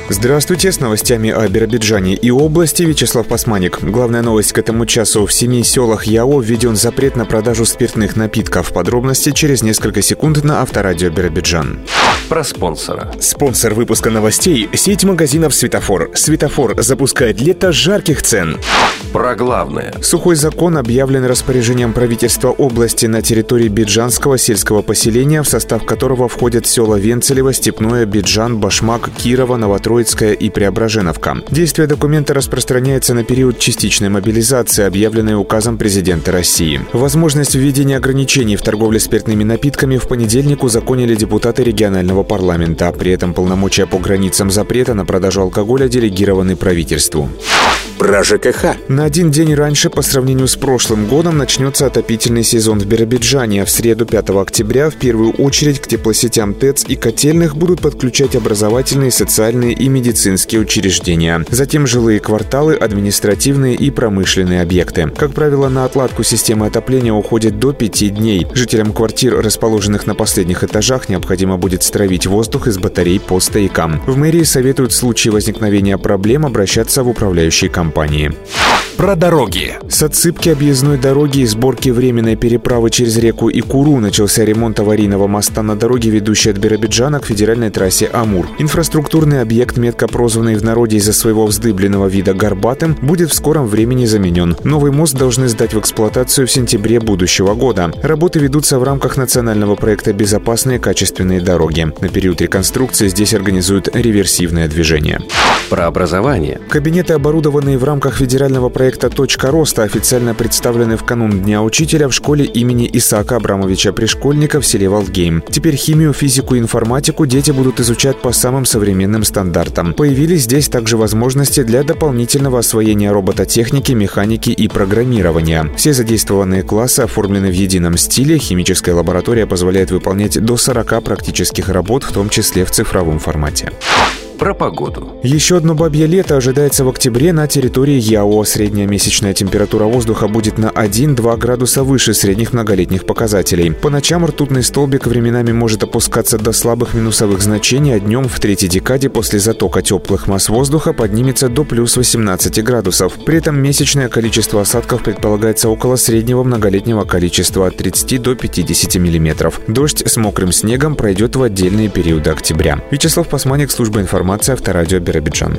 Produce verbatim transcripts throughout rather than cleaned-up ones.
Здравствуйте, с новостями о Биробиджане и области Вячеслав Пасманик. Главная новость к этому часу. В семи селах Яо введен запрет на продажу спиртных напитков. Подробности через несколько секунд на Авторадио Биробиджан. Про спонсора. Спонсор выпуска новостей – сеть магазинов «Светофор». «Светофор» запускает лето жарких цен. Про главное. Сухой закон объявлен распоряжением правительства области на территории Биджанского сельского поселения, в состав которого входят села Венцелево, Степное, Биджан, Башмак, Кирово, Новотроицкая и Преображеновка. Действие документа распространяется на период частичной мобилизации, объявленной указом президента России. Возможность введения ограничений в торговле спиртными напитками в понедельник узаконили депутаты регионального парламента. При этом полномочия по границам запрета на продажу алкоголя делегированы правительству. Про ЖКХ. На один день раньше по сравнению с прошлым годом начнется отопительный сезон в Биробиджане. В среду пятого октября в первую очередь к теплосетям ТЭЦ и котельных будут подключать образовательные, социальные и медицинские учреждения. Затем жилые кварталы, административные и промышленные объекты. Как правило, на отладку системы отопления уходит до пяти дней. Жителям квартир, расположенных на последних этажах, необходимо будет стравить воздух из батарей по стоякам. В мэрии советуют в случае возникновения проблем обращаться в управляющие компании. Компании. Про дороги. С отсыпки объездной дороги и сборки временной переправы через реку Икуру начался ремонт аварийного моста на дороге, ведущей от Биробиджана к федеральной трассе Амур. Инфраструктурный объект, метко прозванный в народе из-за своего вздыбленного вида горбатым, будет в скором времени заменен. Новый мост должны сдать в эксплуатацию в сентябре будущего года. Работы ведутся в рамках национального проекта «Безопасные качественные дороги». На период реконструкции здесь организуют реверсивное движение. Про образование. Кабинеты, оборудованные в рамках федерального проекта «Точка роста», официально представлены в канун Дня учителя в школе имени Исаака Абрамовича Пришкольника в селе Валдгейм. Теперь химию, физику и информатику дети будут изучать по самым современным стандартам. Появились здесь также возможности для дополнительного освоения робототехники, механики и программирования. Все задействованные классы оформлены в едином стиле. Химическая лаборатория позволяет выполнять до сорока практических работ, в том числе в цифровом формате. Про погоду. Еще одно бабье лето ожидается в октябре на территории Яо. Средняя месячная температура воздуха будет на один-два градуса выше средних многолетних показателей. По ночам ртутный столбик временами может опускаться до слабых минусовых значений, а днем в третьей декаде после затока теплых масс воздуха поднимется до плюс восемнадцати градусов. При этом месячное количество осадков предполагается около среднего многолетнего количества от тридцати до пятидесяти миллиметров. Дождь с мокрым снегом пройдет в отдельные периоды октября. Вячеслав Пасманик, служба информации. Авторадио Биробиджан.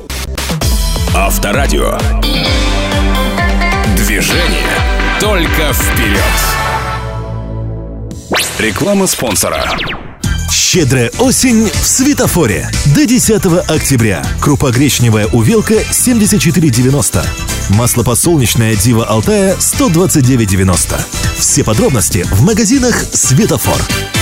Авторадио. Движение только вперед. Реклама спонсора. Щедрая осень в Светофоре. До десятого октября. Крупа гречневая увелка семьдесят четыре девяносто. Масло подсолнечное Дива Алтая сто двадцать девять девяносто. Все подробности в магазинах Светофор.